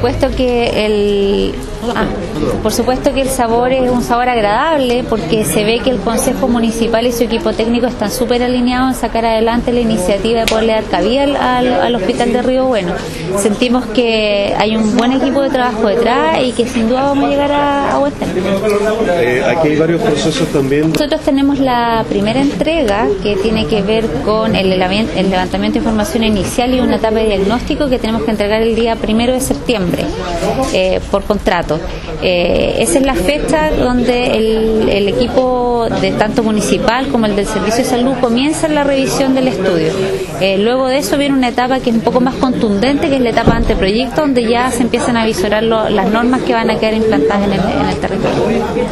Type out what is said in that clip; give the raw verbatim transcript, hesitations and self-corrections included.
supuesto que el ah, por supuesto que el sabor es un sabor agradable, porque se ve que el Consejo Municipal y su equipo técnico están súper alineados en sacar adelante la iniciativa de poderle dar cabida al, al, al Hospital de Río Bueno. Sentimos que hay un buen equipo de trabajo detrás y que sin duda vamos a llegar a, a buen término. Eh, aquí hay varios procesos también. Nosotros tenemos la primera entrega que tiene que ver con el, el levantamiento de información inicial y una etapa de diagnóstico que tenemos que entregar el día primero de septiembre eh, por contrato. Eh, esa es la fecha donde el, el equipo de tanto municipal como el del Servicio de Salud comienza la revisión del estudio. Eh, luego de eso viene una etapa que es un poco más contundente, que es la etapa de anteproyecto, donde ya se empiezan a visorar lo, las normas que van a quedar implantadas en el, en el territorio.